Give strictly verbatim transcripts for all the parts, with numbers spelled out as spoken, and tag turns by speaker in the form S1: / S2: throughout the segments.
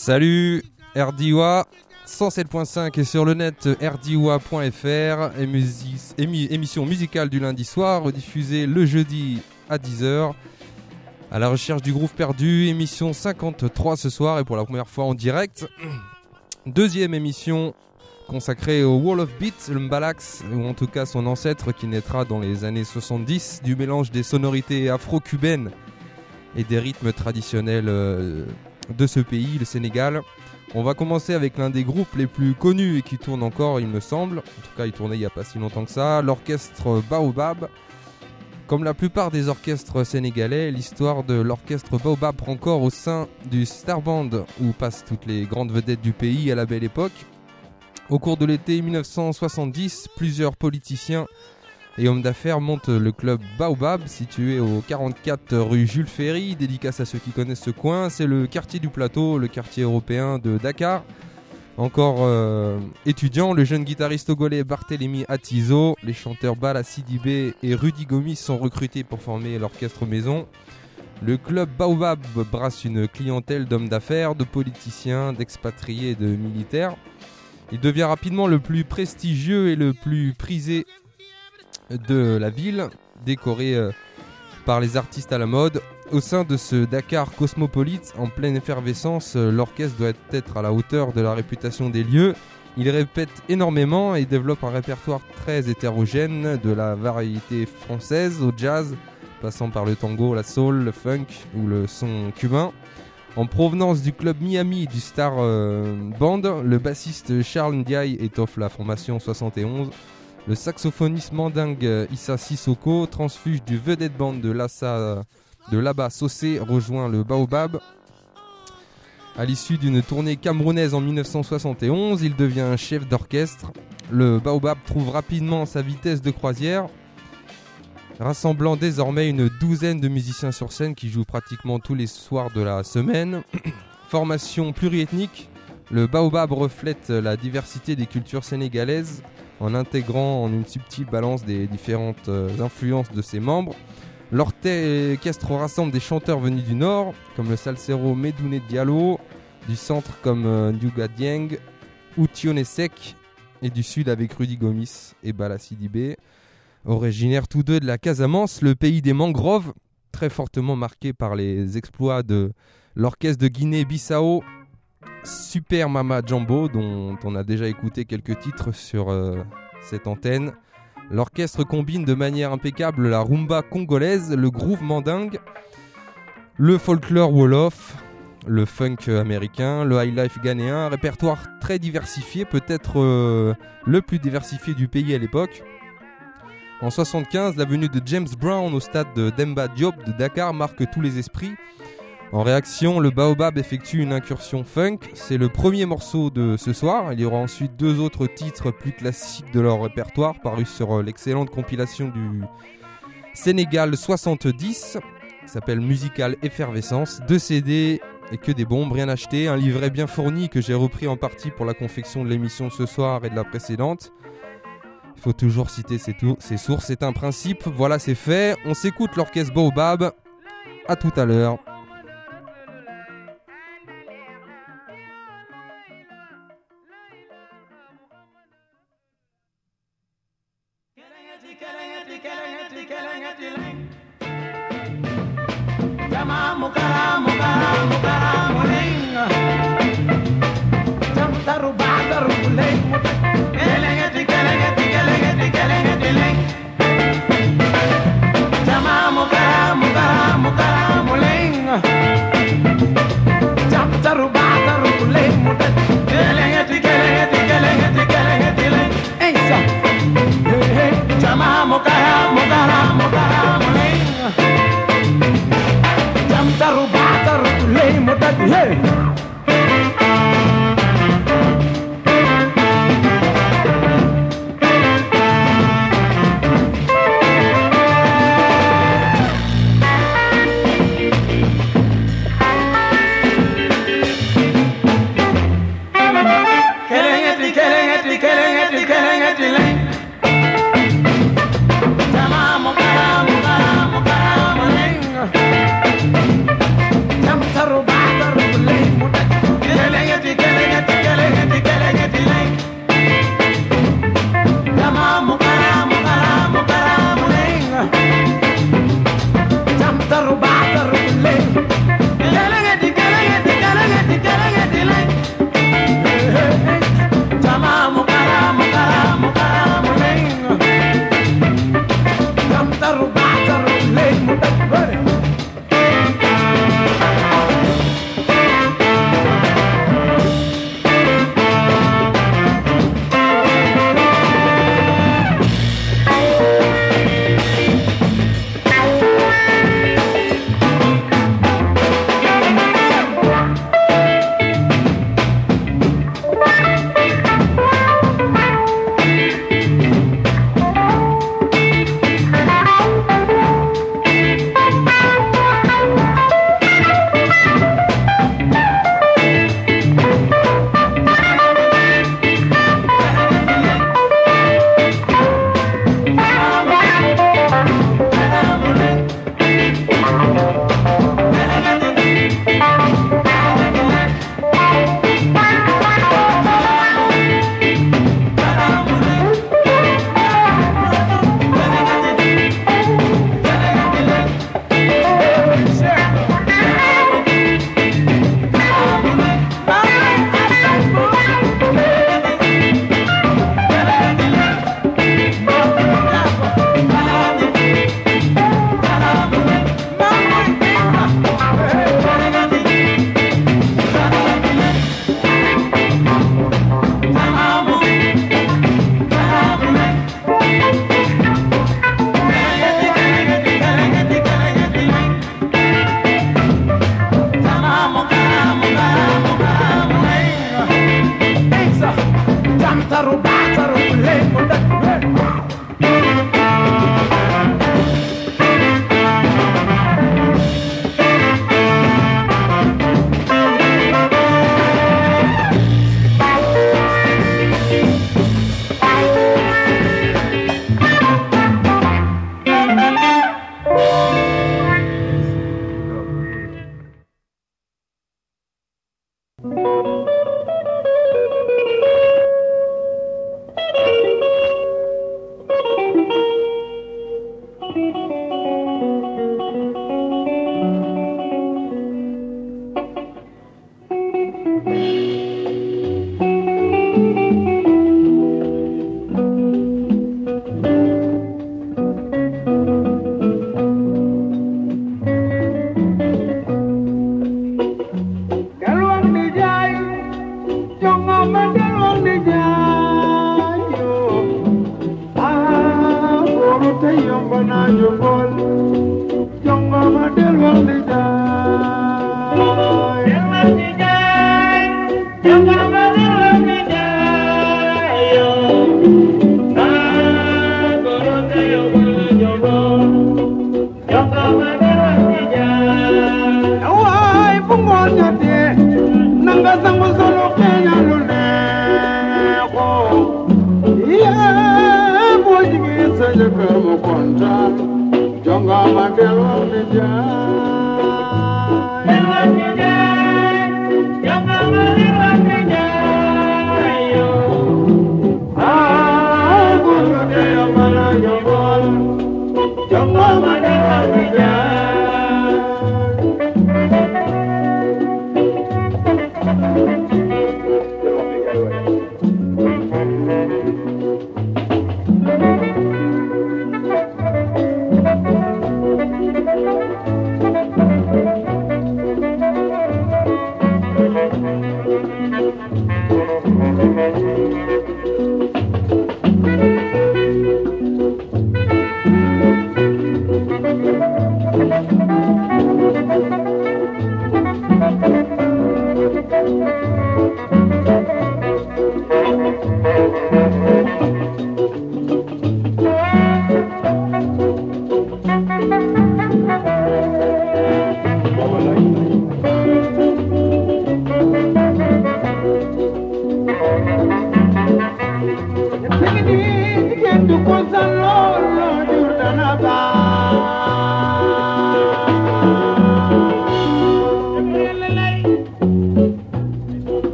S1: Salut, R D W A cent sept point cinq et sur le net r d w a point f r, émis- émi- émission musicale du lundi soir, rediffusée le jeudi à dix heures. À la recherche du groove perdu, émission cinquante-trois ce soir et pour la première fois en direct. Deuxième émission consacrée au Wall of Beat, le Mbalax, ou en tout cas son ancêtre qui naîtra dans les années soixante-dix, du mélange des sonorités afro-cubaines et des rythmes traditionnels euh, de ce pays, le Sénégal. On va commencer avec l'un des groupes les plus connus et qui tourne encore, il me semble. En tout cas, il tournait il n'y a pas si longtemps que ça, l'orchestre Baobab. Comme la plupart des orchestres sénégalais, l'histoire de l'orchestre Baobab prend corps au sein du Star Band, où passent toutes les grandes vedettes du pays à la belle époque. Au cours de l'été dix-neuf cent soixante-dix, plusieurs politiciens et hommes d'affaires montent le club Baobab, situé au quarante-quatre rue Jules Ferry. Dédicace à ceux qui connaissent ce coin, c'est le quartier du plateau, le quartier européen de Dakar. Encore euh, étudiant, le jeune guitariste togolais Barthélémy Atizo, les chanteurs Bala Sidibé et Rudy Gomis sont recrutés pour former l'orchestre maison. Le club Baobab brasse une clientèle d'hommes d'affaires, de politiciens, d'expatriés et de militaires. Il devient rapidement le plus prestigieux et le plus prisé de la ville, décoré euh, par les artistes à la mode. Au sein de ce Dakar cosmopolite, en pleine effervescence, l'orchestre doit être à la hauteur de la réputation des lieux. Il répète énormément et développe un répertoire très hétérogène, de la variété française au jazz, passant par le tango, la soul, le funk ou le son cubain. En provenance du club Miami du Star euh, Band, le bassiste Charles Ndiaye étoffe la formation soixante et onze. Le saxophoniste mandingue Issa Sissoko, transfuge du vedette band de Lassa de Laba Sossé, rejoint le Baobab. À l'issue d'une tournée camerounaise en dix-neuf cent soixante et onze, il devient chef d'orchestre. Le Baobab trouve rapidement sa vitesse de croisière, rassemblant désormais une douzaine de musiciens sur scène qui jouent pratiquement tous les soirs de la semaine. Formation pluriethnique, le Baobab reflète la diversité des cultures sénégalaises en intégrant en une subtile balance des différentes influences de ses membres. L'orchestre rassemble des chanteurs venus du nord, comme le salsero Medoune Diallo, du centre comme euh, Ndiouga Dieng ou Tioné Sek, et du sud avec Rudy Gomis et Bala Sidibé. Originaires tous deux de la Casamance, le pays des mangroves, très fortement marqué par les exploits de l'orchestre de Guinée-Bissau, Super Mama Jambo, dont on a déjà écouté quelques titres sur euh, cette antenne. L'orchestre combine de manière impeccable la rumba congolaise, le groove mandingue, le folklore wolof, le funk américain, le high life ghanéen, un répertoire très diversifié, peut-être euh, le plus diversifié du pays à l'époque. En soixante-quinze, la venue de James Brown au stade de Demba Diop de Dakar marque tous les esprits. En réaction, le Baobab effectue une incursion funk. C'est le premier morceau de ce soir. Il y aura ensuite deux autres titres plus classiques de leur répertoire parus sur l'excellente compilation du Sénégal soixante-dix. Ça s'appelle Musical Effervescence. Deux C D et que des bombes, rien acheté. Un livret bien fourni que j'ai repris en partie pour la confection de l'émission ce soir et de la précédente. Il faut toujours citer ses, tours, ses sources, c'est un principe. Voilà, c'est fait. On s'écoute l'orchestre Baobab. À tout à l'heure.
S2: Hey!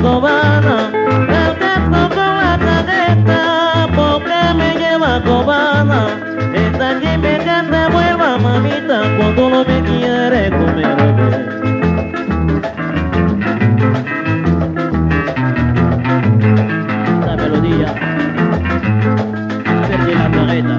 S2: cobana, el gato con la tarjeta, porque me lleva cobana. Esta allí me canta, vuelva mamita, cuando no me quiere comer bien. La melodía, perdí la tarjeta.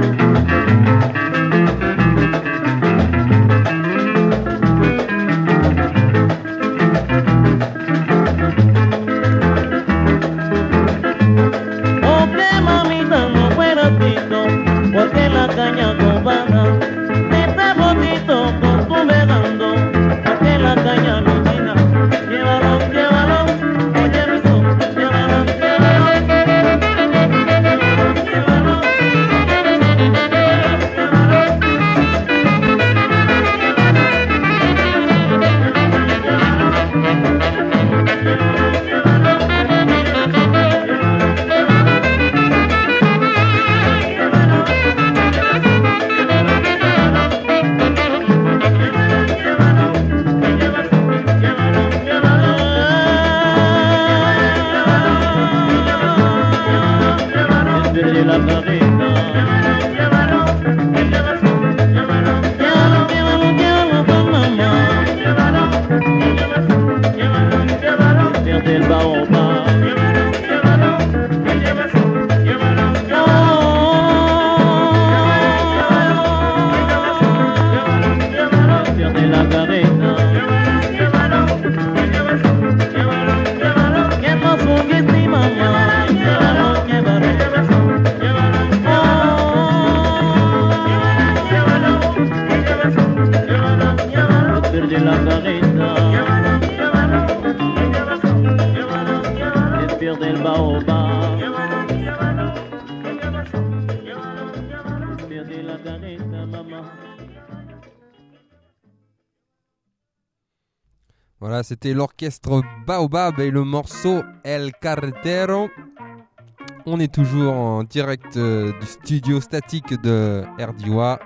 S2: Porque la caña cubana está bonito con tu vedando, porque la caña lucina, llévalo, llévalo, oye mi son, llévalo, llévalo, llévalo, llévalo, la carita, llévalo, llévalo, llévalo, llévalo, llévalo, llévalo, mamá, llévalo, llévalo, llévalo, llévalo, pierde el baobab, llévalo, llévalo, llévalo, llévalo, llévalo, pierde la carita, llévalo, llévalo, llévalo, llévalo, que no subiste mamá, llévalo, llévalo. De la carreta, es pierde el baobab, es pierde la carreta, maman.
S1: Voilà, c'était l'orchestre Baobab et le morceau El Carretero. On est toujours en direct euh, du studio statique de Erdiwa.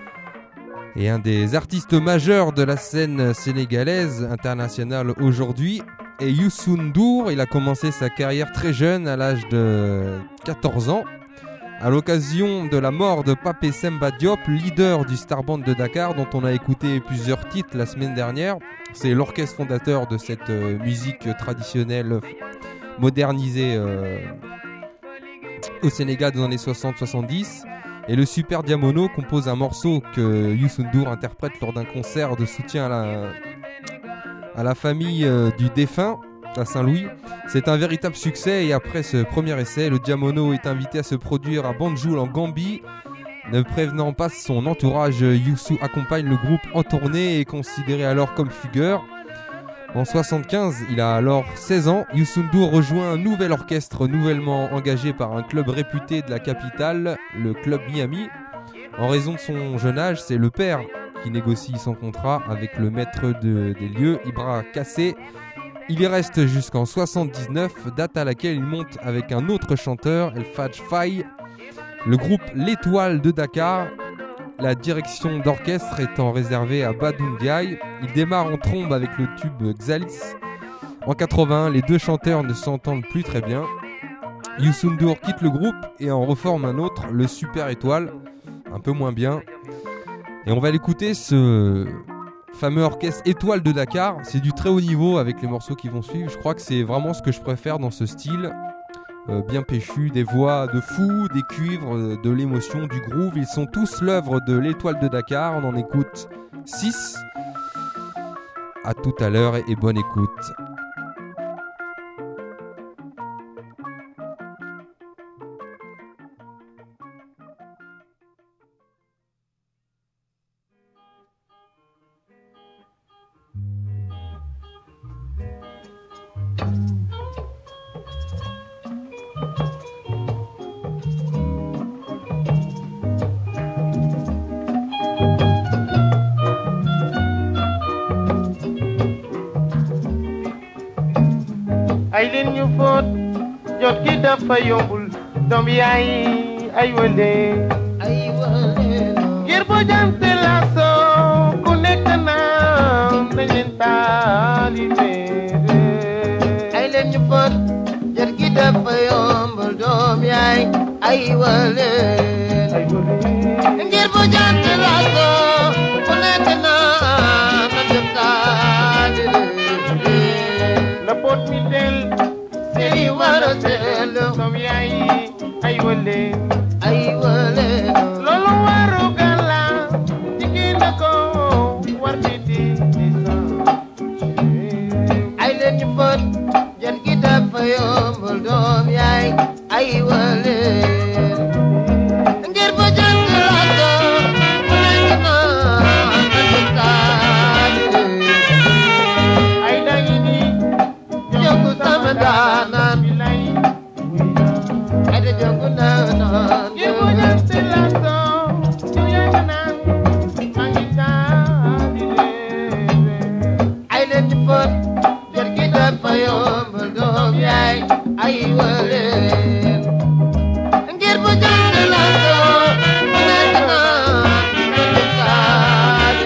S1: Et un des artistes majeurs de la scène sénégalaise internationale aujourd'hui est Youssou N'Dour. Il a commencé sa carrière très jeune, à l'âge de quatorze ans. À l'occasion de la mort de Pape Semba Diop, leader du Star Band de Dakar, dont on a écouté plusieurs titres la semaine dernière. C'est l'orchestre fondateur de cette euh, musique traditionnelle modernisée euh, au Sénégal dans les années soixante soixante-dix. Et le Super Diamono compose un morceau que Youssou N'Dour interprète lors d'un concert de soutien à la, à la famille euh, du défunt à Saint-Louis. C'est un véritable succès et après ce premier essai, le Diamono est invité à se produire à Banjul en Gambie. Ne prévenant pas son entourage, Youssou accompagne le groupe en tournée et est considéré alors comme fugueur. En soixante-quinze, il a alors seize ans. Youssou N'Dour rejoint un nouvel orchestre nouvellement engagé par un club réputé de la capitale, le Club Miami. En raison de son jeune âge, c'est le père qui négocie son contrat avec le maître de, des lieux, Ibra Kassé. Il y reste jusqu'en soixante-dix-neuf, date à laquelle il monte avec un autre chanteur, El Fadj Faye, le groupe L'Étoile de Dakar. La direction d'orchestre étant réservée à Badou Ndiaye. Il démarre en trombe avec le tube Xalis. En quatre-vingt-un, les deux chanteurs ne s'entendent plus très bien. Youssou N'Dour quitte le groupe et en reforme un autre, le Super Étoile, un peu moins bien. Et on va l'écouter, ce fameux orchestre Étoile de Dakar. C'est du très haut niveau avec les morceaux qui vont suivre. Je crois que c'est vraiment ce que je préfère dans ce style. Euh, bien péchu, des voix de fou, des cuivres, euh, de l'émotion, du groove. Ils sont tous l'œuvre de l'Étoile de Dakar. On en écoute six. À tout à l'heure et bonne écoute.
S3: ay leen ñu foot jot gi dafa yombul doom yaay ay wënde ay wënde ngir bu jant la soo ku nekk naan dañ leen taalibe leen ñu fóot jër gi dafa yombal doom yaay ay waleen ngir bu jant la soo ku nekk naa na jëm taali la pot mi del seli war a seelu doom yaay ay waleen ay waleen loolu waru gala jigéen na ko war di di di ay leen ñu fóot jën gi dafa yombal doom yaay ay waleen ngir bu jant la soo ku nekk naa na jëm taali ay dañi ni jongu sama daanaan ay da jongu daanaan ngir bu jant la soo ñu yàgg naan maa ngi taali ay leen ñu fóot jën gi dafa yombal doom yaay ay waleen ngir bu jant la soo ku nekk naa na jëm taali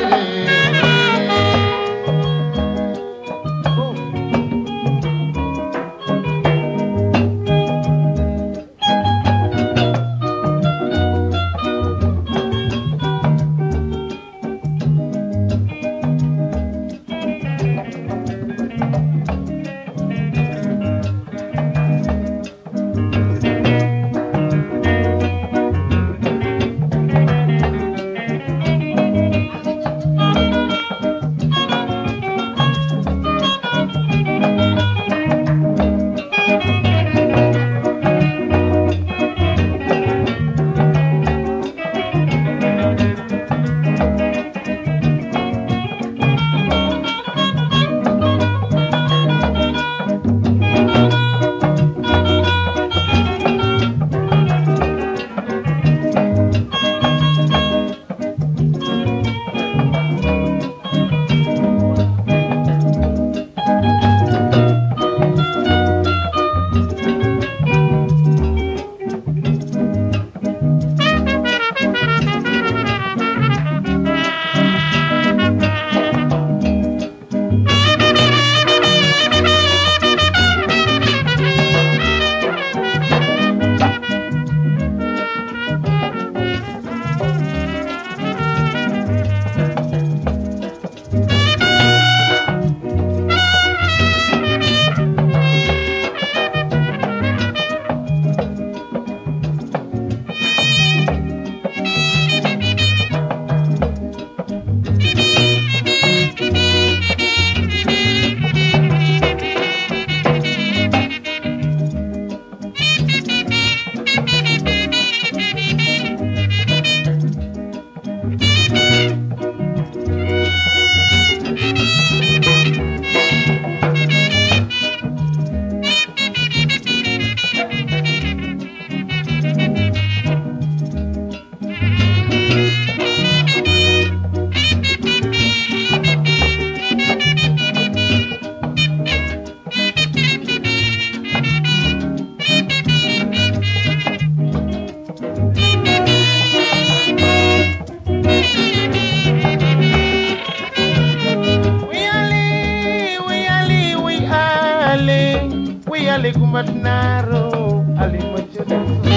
S3: Matnaro ali mochede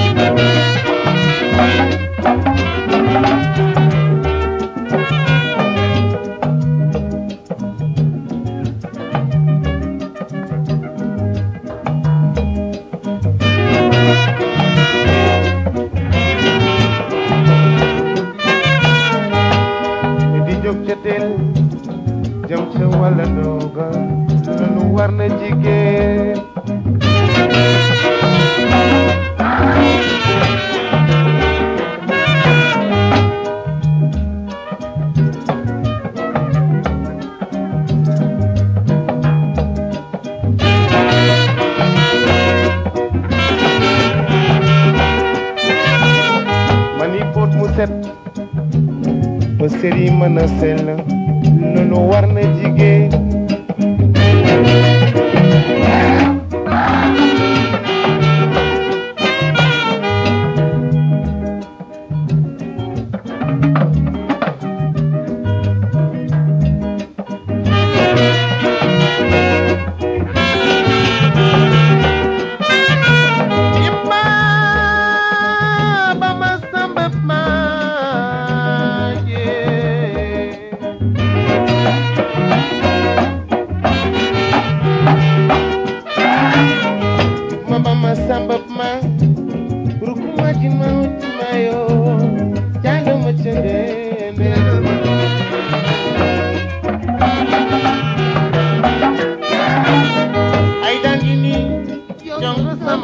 S3: di jog cetel jam ci wala doga lanu war na jigéen set ba sëri mën a sell loolu war na jigéen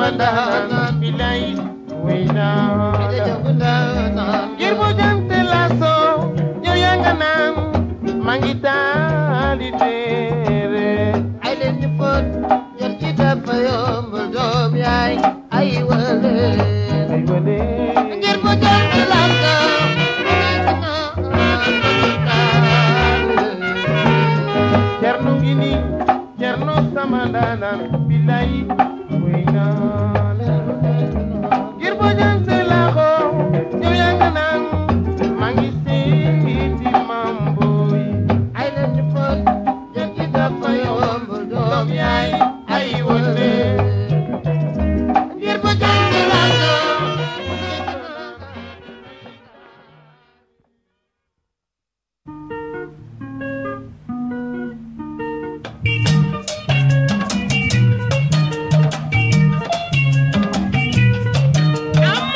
S3: samandanan bilay wayna ngir bu jante laso yow yaa nga naan maa ngi taali téere
S4: ay leen ñu fóot jot ci dafa yomb doom yaay ay wale
S3: ay wale
S4: ngir bu jante laso
S3: Cerno ngi ni Cerno samandanan bilay wayna ngir bu jante laso yow yaa nga naan maa ngi seeti mamboy
S4: ay leen ñu fóot jot ci dafa yomb doom yaay
S3: ay wale
S4: ngir bu jante laso
S2: Come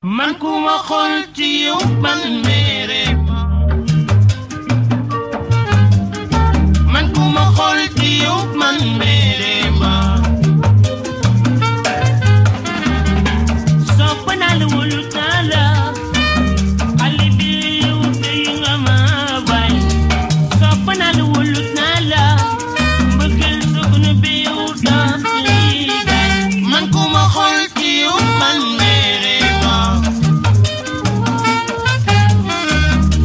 S5: man ku ma xool ci yow man mere ma man ku ma xool ci yow man mere ma sopp naa la wóolu naa la xale bi yow tey nga ma bay sopp naa la wóolu naa la mbëggeel soog na bi yow daf liggéey man ku ma xool ci yow man mere ma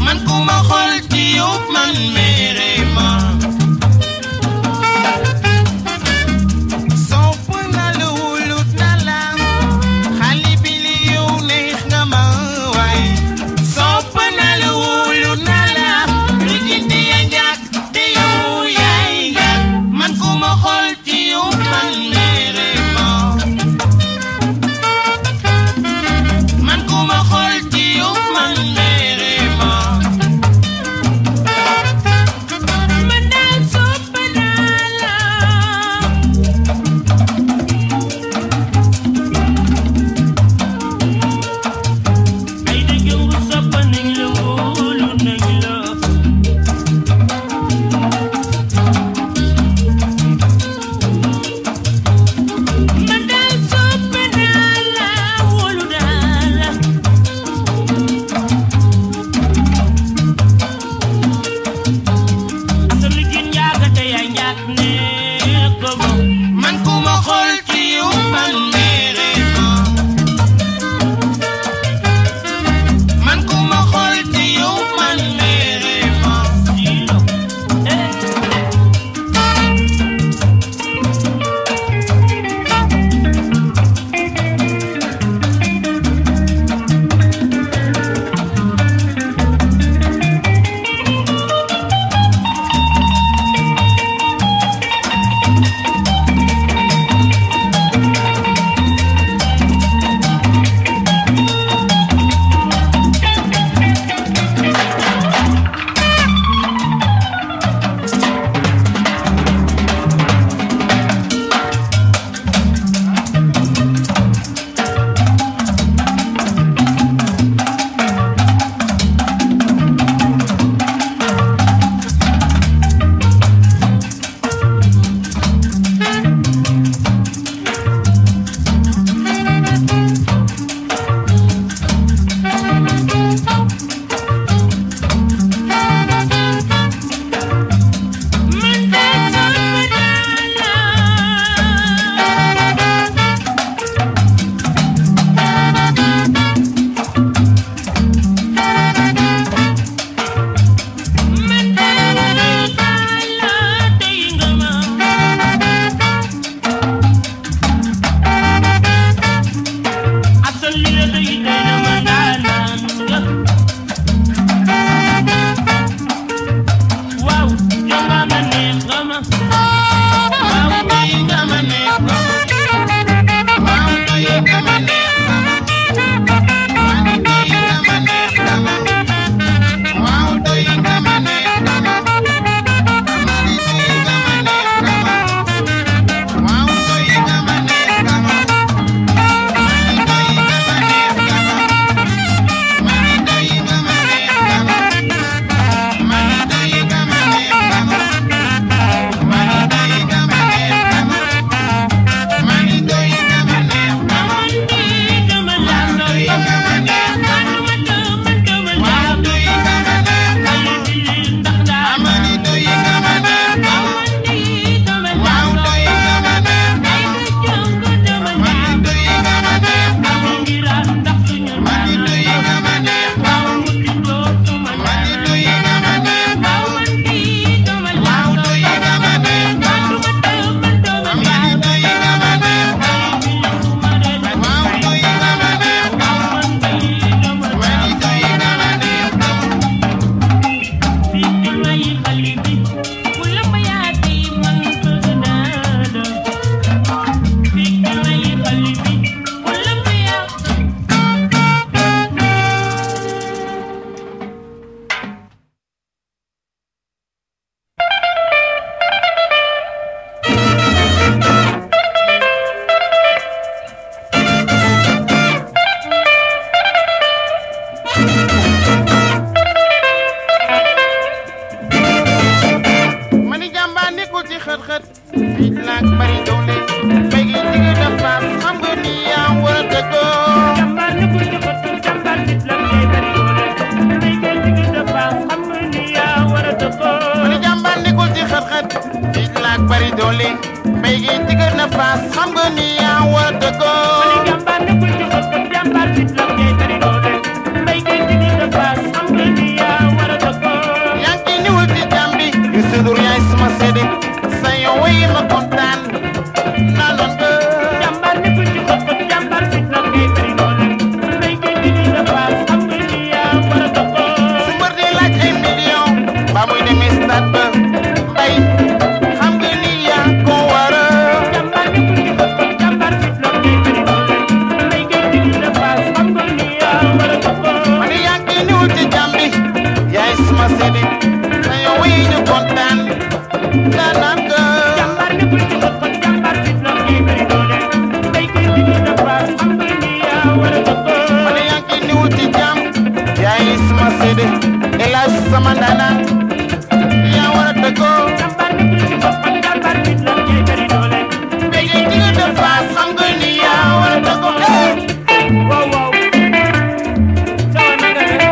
S3: doole mbay gi jigéen na faas xam nga ni yaa war a dëggoo
S2: mani jàmbaar nekkul ci xët xët jàmbaar fit la ngay bari doole mbay gi jigéen na faas xam nga ni yaa war a dëggoo
S3: yaa ngi niwul ci jàmbi yu sudur yaay sama sédé sa yow yi ma kontaan naa doon nga
S2: jàmbaar nekkul ci xët xët jàmbaar fit la ngay bari doole mbay gi jigéen na faas xam nga ni yaa war a dëggoo
S3: su mbër di laaj ay million ba muy demee stade ba mbay xam nga ni yaa ko war a
S2: jàmbaar nekkul ci xët xët jàmbaar fit la ngay bari doole mbay gi jigéen na faas xam nga ni yaa war a dëggoo
S3: ma ne yaa ngi niwul ci jàmbi yaay sama sédé sa yow yi ñu kontaan naa naan nga
S2: jàmbaar nekkul ci xët xët jàmbaar fit la ngay bari doole mbay gi jigéen na faas xam nga ni yaa war a dëggoo
S3: ma ne yaa ngi niwul ci jàmm yaay sama sédé elage sama ndaanaan yaa war a dëggoo
S2: jàmbaar nekkul ci xët xët jàmbaar fit la ngay bari doole
S3: mbay gi jigéen de faas xam nga ni yaa war a dëggoo
S2: waaw waaw sawa na nga def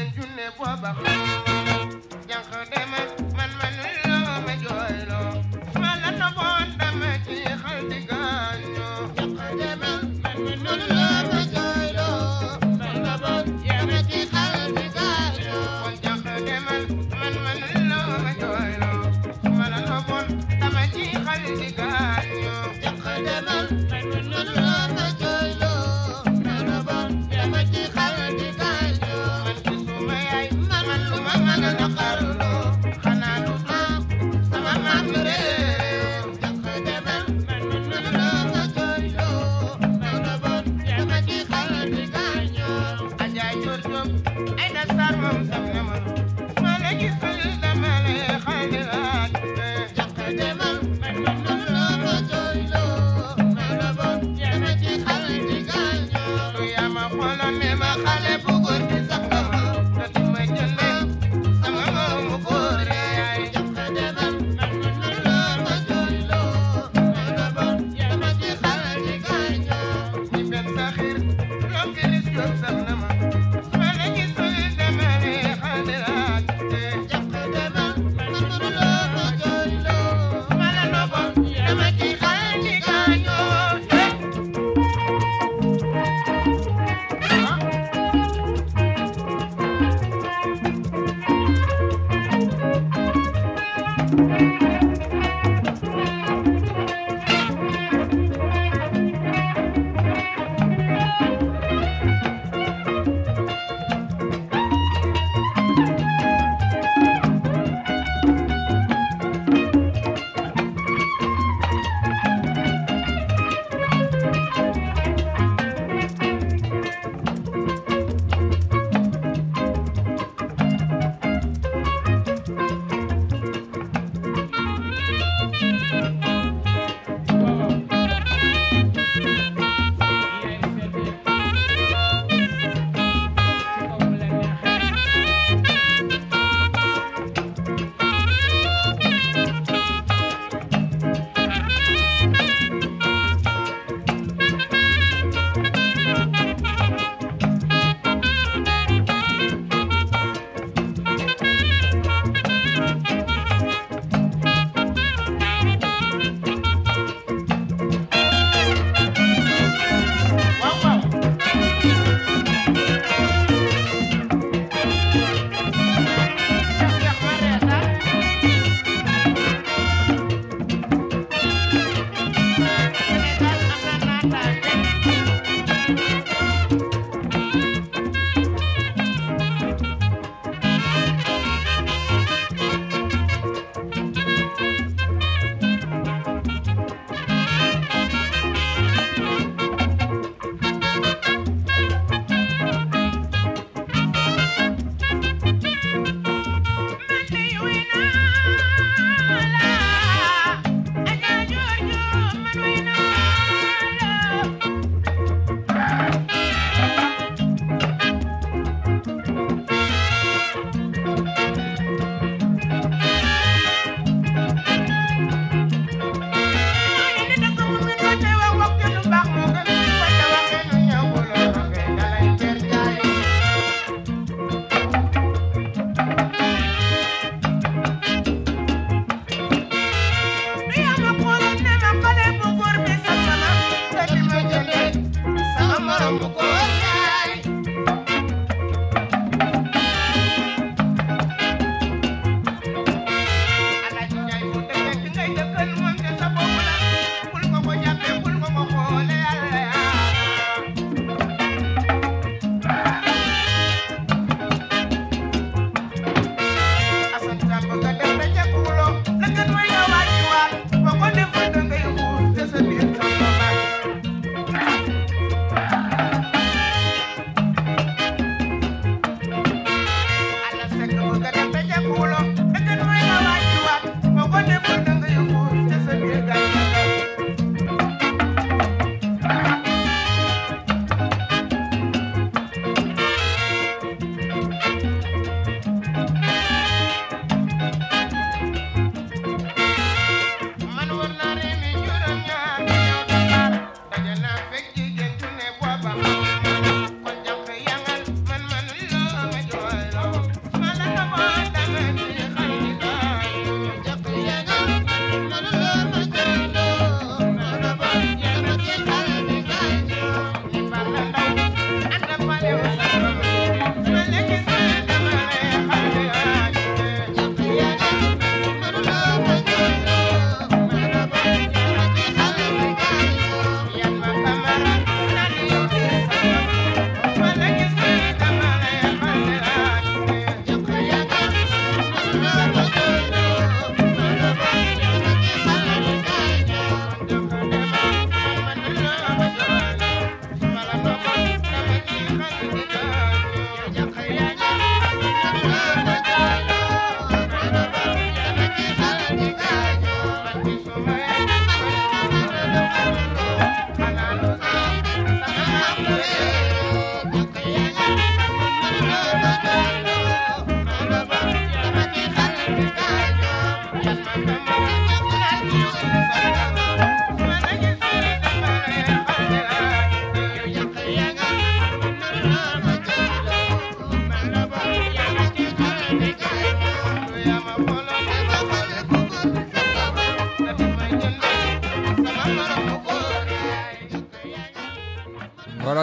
S3: jigéen junne booba jànq dema man manuloo ma jooyloo ma la noboon dama ci xal di gaañoo
S4: jànq dema man manuloo ma jooyloo ma la noboon dama ci xal di gaañoo
S3: kon jànq demal man manuloo ma jooyloo ma la noboon dama ci xal di gaañoo
S4: jànq demal man manuloo ma jooyloo ma la noboon dama ci xal di gaañoo
S3: man ci suma yaay man lu ma mën a naqarloo xanaa lu am sama maam réer
S4: jànq demal man manuloo ma jooyloo ma la noboon dama ci xal di gaañoo
S3: Aja Joor Joob ay da sar moom sam na ma ma la gisul dama lay xal di laaj
S4: jànq demal man manuloo ma jooyloo ma la noboon dama ci xal di gaañoo
S3: lu yaa ma xooloon ne ma xale bu góor bi sax nga ma dootu ma jëndee sama moomu góor yaay
S4: jànq demal man manuloo ma jooyloo ma la noboon dama ci xal di gaañoo
S3: ni benn saxir loo kiris Joob sax na ma ma la gisul dama lay xal di laaj
S4: jànq demal man manuloo ma jooyloo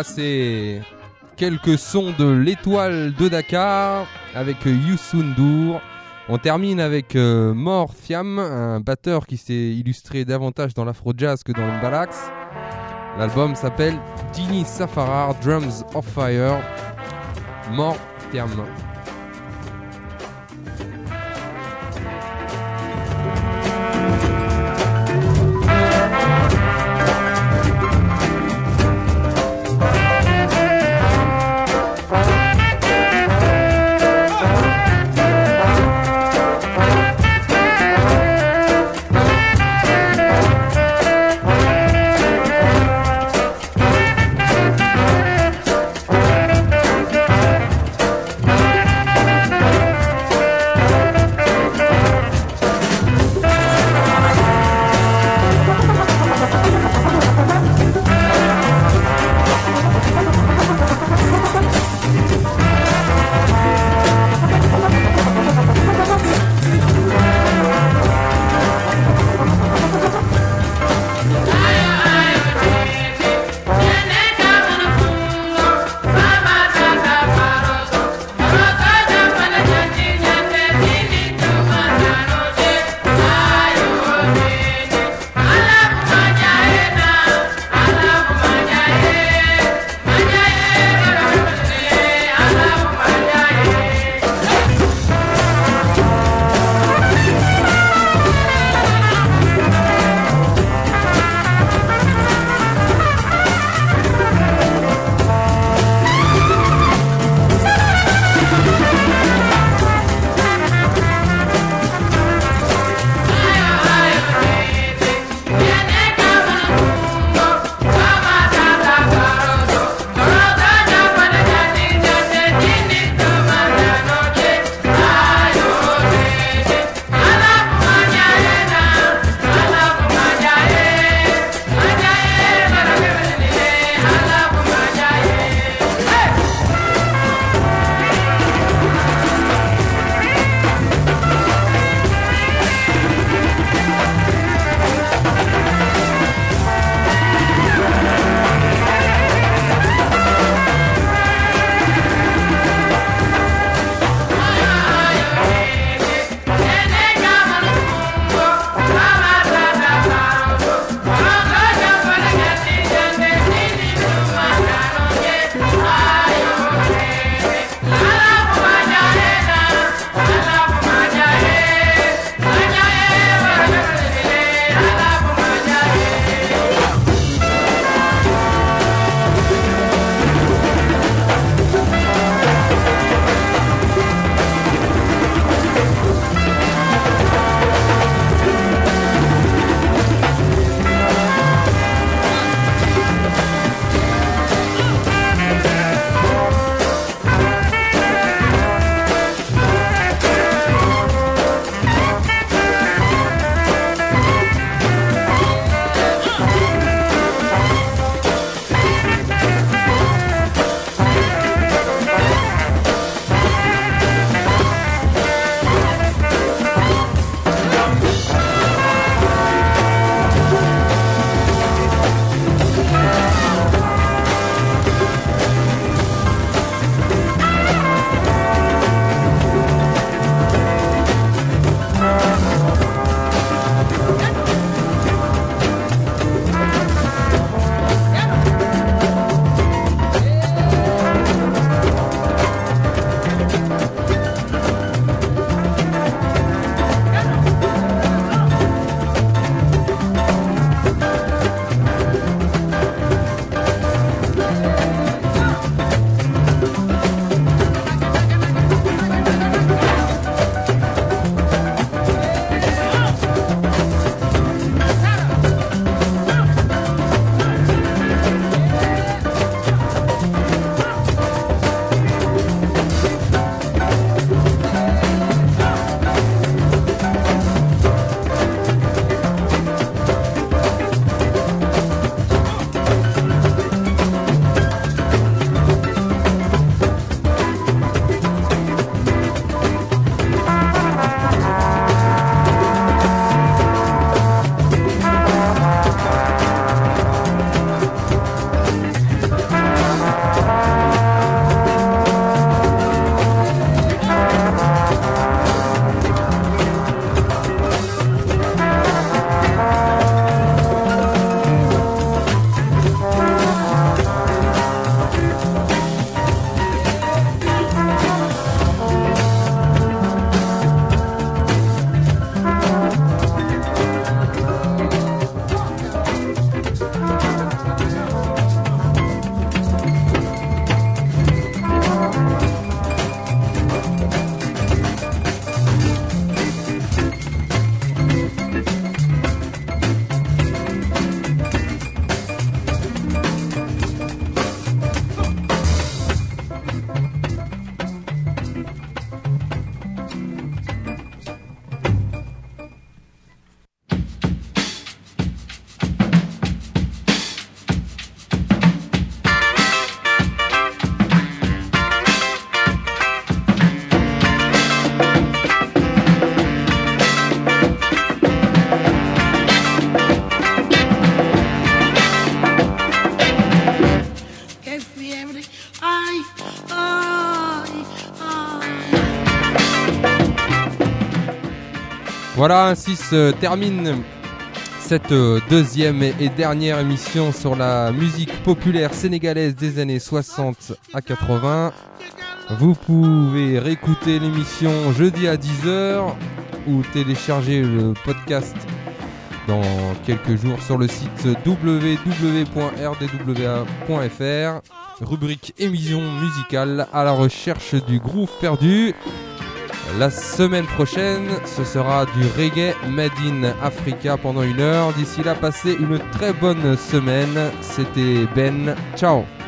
S1: c'est quelques sons de l'étoile de Dakar avec Youssou N'Dour. On termine avec euh, Morphiam, un batteur qui s'est illustré davantage dans l'afro-jazz que dans le mbalax. L'album s'appelle Dini Safarar Drums of Fire. Morphiam.
S2: Thank
S1: Voilà, ainsi se termine cette deuxième et dernière émission sur la musique populaire sénégalaise des années soixante à quatre-vingts. Vous pouvez réécouter l'émission jeudi à dix heures ou télécharger le podcast dans quelques jours sur le site w w w point r d w a point f r, rubrique émission musicale à la recherche du groove perdu. La semaine prochaine, ce sera du reggae made in Africa pendant une heure. D'ici là, passez une très bonne semaine. C'était Ben. Ciao.